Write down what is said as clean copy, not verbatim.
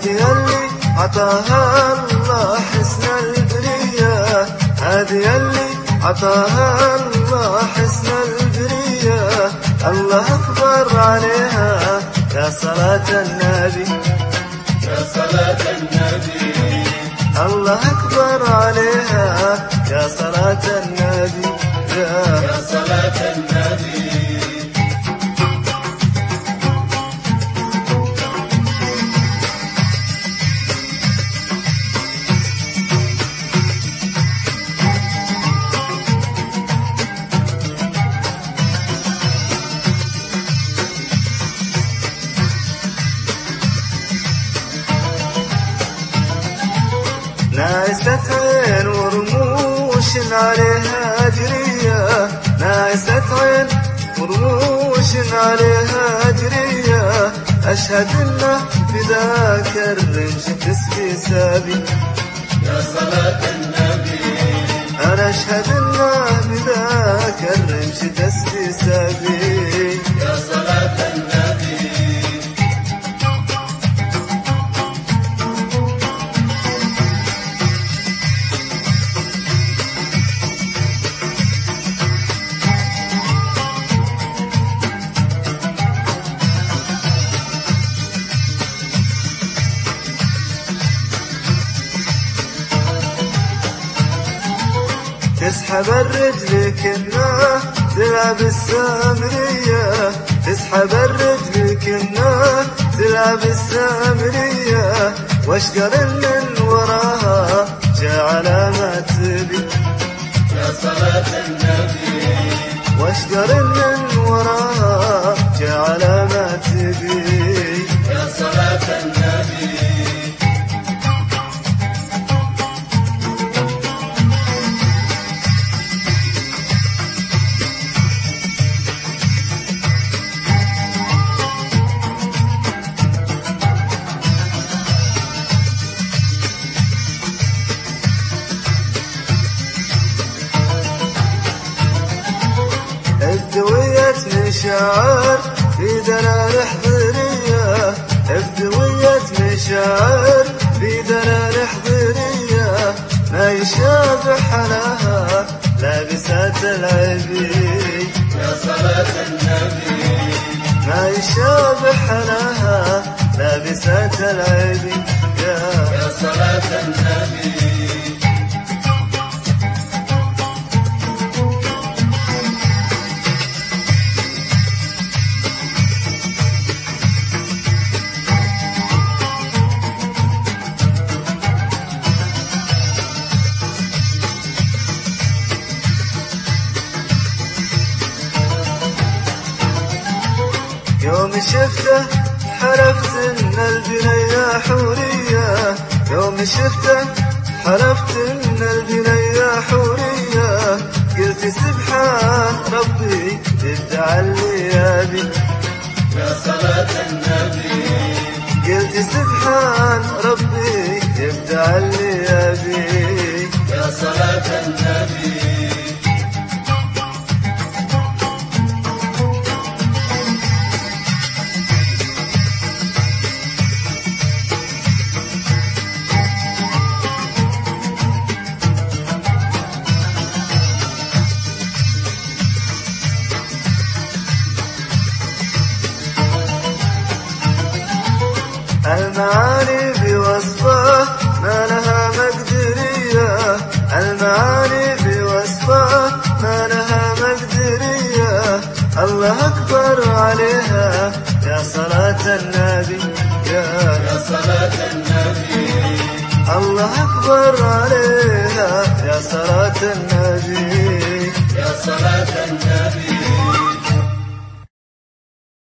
هذه اللي عطاها الله حسن البرية، هذه اللي عطاها الله حسن البرية. الله أكبر عليها يا صلاة النبي، يا صلاة النبي. الله أكبر عليها يا صلاة النبي، يا صلاة النبي. ناعسة عين ورموش عليها جرية، ناعسة عين ورموش عليها جرية. أشهد إنه بذاك الرمش تسقي سابي، يا صلاة النبي. أنا أشهد إنه بذاك الرمش تسقي سابي، يا صلاة النبي. تسحب الرجل كنا تلعب السامرية، تسحب الرجل كنا تلعب السامرية. واشقر من وراها جاء علامات بي، يا صلاة النبي. واشقر من وراها جاء علامات بي، يا صلاة النبي. ابدوية مشاعر في دلال حضرية، ابدوية مشاعر في دلال حضرية. ما يشابه حلاها لابسات العبي، يا صلاة النبي. ما يشابه حلاها لابسات العبي، يا صلاة النبي. يوم شفته حلفت ان البنية حورية، يوم شفته حلفت ان البنية حورية. قلت سبحان ربي ادعى الليابي، يا صلاة النبي. قلت سبحان ربي ادعى الليابي، يا صلاة النبي. المعاني بوصفه ما لها مقدرية، المعاني بوصفه ما لها مقدرية. الله أكبر عليها يا صلاة النبي، يا صلاة النبي. الله أكبر عليها يا صلاة النبي، يا صلاة النبي.